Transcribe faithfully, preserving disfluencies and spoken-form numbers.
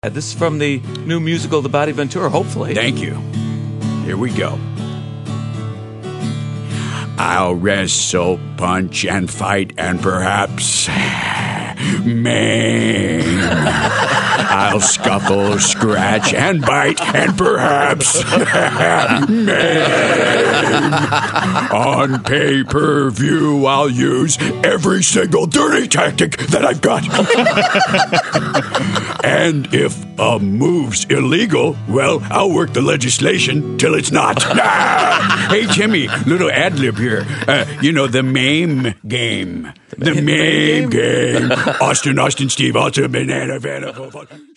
This is from the new musical, The Body Ventura, hopefully. Thank you. Here we go. I'll wrestle, punch, and fight, and perhaps maim. I'll scuffle, scratch, and bite, and perhaps maim. On pay-per-view, I'll use every single dirty tactic that I've got. And if a move's illegal, well, I'll work the legislation till it's not. Ah! Hey, Jimmy, little ad-lib here. Uh, you know, the MAME game. The, the MAME game. game. Austin, Austin, Steve, also banana, banana.